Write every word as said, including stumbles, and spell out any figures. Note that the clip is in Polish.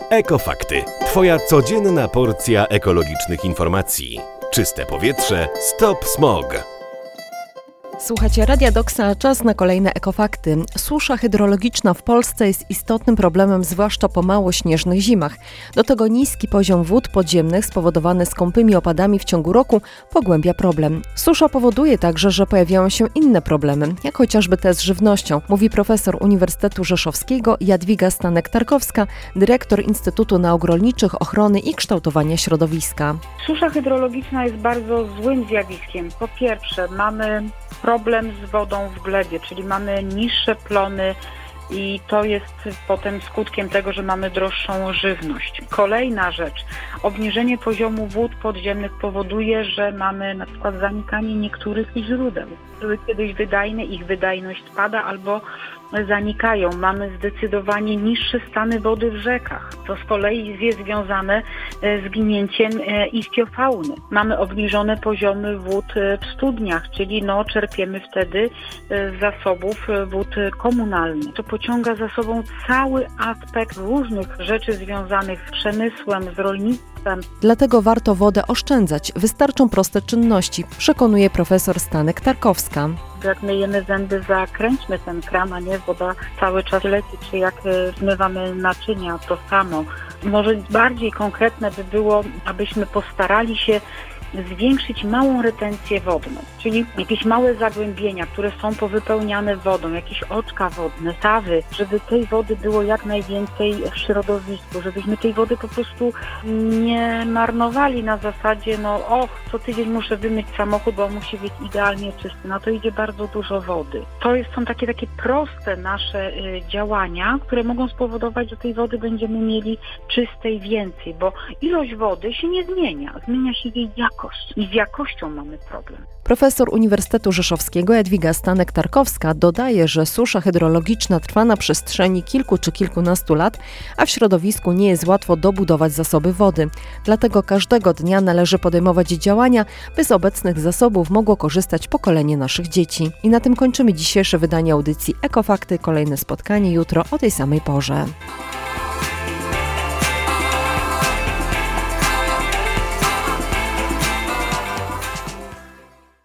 Ekofakty. Twoja codzienna porcja ekologicznych informacji. Czyste powietrze, stop smog. Słuchacie Radia Doksa, czas na kolejne ekofakty. Susza hydrologiczna w Polsce jest istotnym problemem, zwłaszcza po mało śnieżnych zimach. Do tego niski poziom wód podziemnych spowodowany skąpymi opadami w ciągu roku pogłębia problem. Susza powoduje także, że pojawiają się inne problemy, jak chociażby te z żywnością, mówi profesor Uniwersytetu Rzeszowskiego Jadwiga Stanek-Tarkowska, dyrektor Instytutu Nauk Rolniczych, Ochrony i Kształtowania Środowiska. Susza hydrologiczna jest bardzo złym zjawiskiem. Po pierwsze, mamy problem z wodą w glebie, czyli mamy niższe plony i to jest potem skutkiem tego, że mamy droższą żywność. Kolejna rzecz, obniżenie poziomu wód podziemnych powoduje, że mamy na przykład zanikanie niektórych źródeł. Były kiedyś wydajne, ich wydajność spada albo zanikają. Mamy zdecydowanie niższe stany wody w rzekach. To z kolei jest związane z ginięciem ichtiofauny. Mamy obniżone poziomy wód w studniach, czyli no, czerpiemy wtedy z zasobów wód komunalnych. To pociąga za sobą cały aspekt różnych rzeczy związanych z przemysłem, z rolnictwem. Dlatego warto wodę oszczędzać. Wystarczą proste czynności, przekonuje profesor Stanek-Tarkowska. Jak myjemy zęby, zakręćmy ten kran, a nie woda cały czas leci, czy jak zmywamy naczynia, to samo. Może bardziej konkretne by było, abyśmy postarali się zwiększyć małą retencję wodną, czyli jakieś małe zagłębienia, które są powypełniane wodą, jakieś oczka wodne, stawy, żeby tej wody było jak najwięcej w środowisku, żebyśmy tej wody po prostu nie marnowali na zasadzie, no och, co tydzień muszę wymyć samochód, bo musi być idealnie czysty. Na to idzie bardzo dużo wody. To jest, są takie, takie proste nasze y, działania, które mogą spowodować, że tej wody będziemy mieli czystej więcej, bo ilość wody się nie zmienia, zmienia się jej jakość. I z jakością mamy problem. Profesor Uniwersytetu Rzeszowskiego Jadwiga Stanek-Tarkowska dodaje, że susza hydrologiczna trwa na przestrzeni kilku czy kilkunastu lat, a w środowisku nie jest łatwo dobudować zasoby wody. Dlatego każdego dnia należy podejmować działania, by z obecnych zasobów mogło korzystać pokolenie naszych dzieci. I na tym kończymy dzisiejsze wydanie audycji Ekofakty. Kolejne spotkanie jutro o tej samej porze.